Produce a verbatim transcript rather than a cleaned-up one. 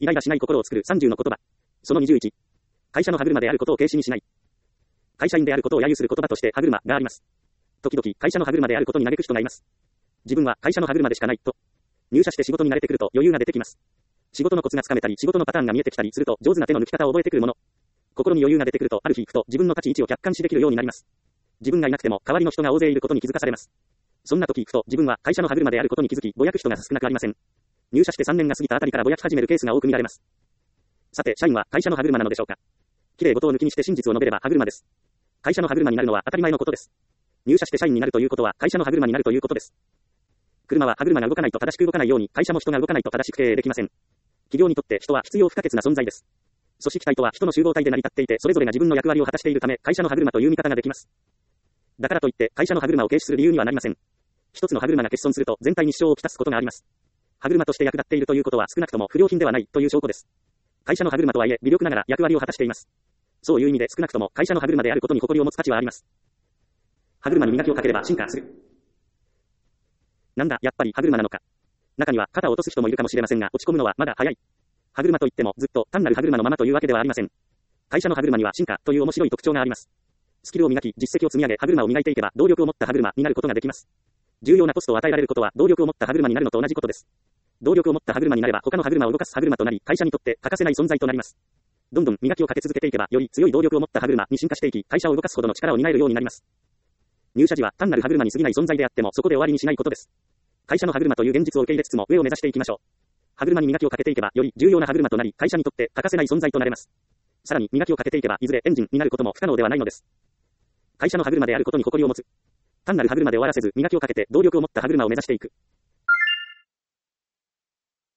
イライラしない心を作るさんじゅうの言葉。そのにじゅういち。会社の歯車であることを軽視にしない。会社員であることを揶揄する言葉として歯車があります。時々会社の歯車であることに嘆く人がいます。自分は会社の歯車でしかないと。入社して仕事に慣れてくると余裕が出てきます。仕事のコツがつかめたり仕事のパターンが見えてきたりすると上手な手の抜き方を覚えてくるもの。心に余裕が出てくるとある日ふと自分の立ち位置を客観視できるようになります。自分がいなくても代わりの人が大勢いることに気づかされます。そんな時ふと自分は会社の歯車であることに気づきぼやく人が少なくありません。入社してさんねんが過ぎたあたりからぼやき始めるケースが多く見られます。さて社員は会社の歯車なのでしょうか。綺麗事を抜きにして真実を述べれば歯車です。会社の歯車になるのは当たり前のことです。入社して社員になるということは会社の歯車になるということです。車は歯車が動かないと正しく動かないように会社も人が動かないと正しく経営できません。企業にとって人は必要不可欠な存在です。組織体とは人の集合体で成り立っていてそれぞれが自分の役割を果たしているため会社の歯車という見方ができます。だからといって会社の歯車を軽視する理由にはなりません。一つの歯車が欠損すると全体に支障をきたすことがあります。歯車として役立っているということは少なくとも不良品ではないという証拠です。会社の歯車とはいえ微力ながら役割を果たしています。そういう意味で少なくとも会社の歯車であることに誇りを持つ価値はあります。歯車に磨きをかければ進化する。なんだ、やっぱり歯車なのか。中には肩を落とす人もいるかもしれませんが、落ち込むのはまだ早い。歯車といってもずっと単なる歯車のままというわけではありません。会社の歯車には進化という面白い特徴があります。スキルを磨き、実績を積み上げ、歯車を磨いていけば動力を持った歯車になることができます。重要なポストを与えられることは動力を持った歯車になるのと同じことです。動力を持った歯車になれば他の歯車を動かす歯車となり、会社にとって欠かせない存在となります。どんどん磨きをかけ続けていけば、より強い動力を持った歯車に進化していき、会社を動かすほどの力を担えるようになります。入社時は単なる歯車に過ぎない存在であってもそこで終わりにしないことです。会社の歯車という現実を受け入れつつも上を目指していきましょう。歯車に磨きをかけていけばより重要な歯車となり会社にとって欠かせない存在となれます。さらに磨きをかけていけばいずれエンジンになることも不可能ではないのです。会社の歯車であることに誇りを持つ。単なる歯車で終わらせず磨きをかけて動力を持った歯車を目指していく。